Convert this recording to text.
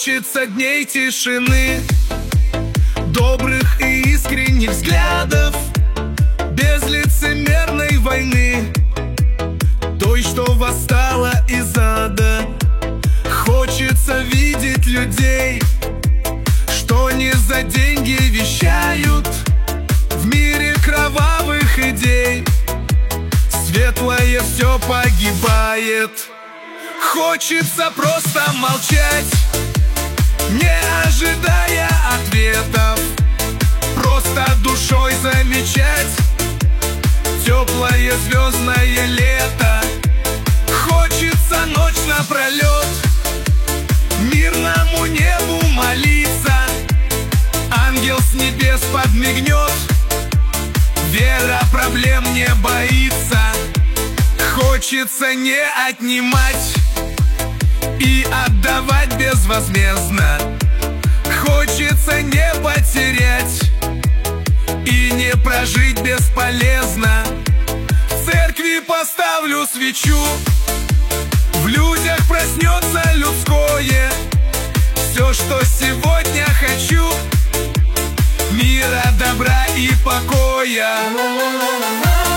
Хочется дней тишины, добрых и искренних взглядов, без лицемерной войны, той, что восстала из ада. Хочется видеть людей, что не за деньги вещают в мире кровавых идей. Светлое все погибает. Хочется просто молчать, не ожидая ответов, просто душой замечать теплое звездное лето. Хочется ночь напролет мирному небу молиться, ангел с небес подмигнет, вера проблем не боится. Хочется не отнимать и отдавать безвозмездно, хочется не потерять и не прожить бесполезно. В церкви поставлю свечу, в людях проснется людское. Все, что сегодня хочу, мира, добра и покоя.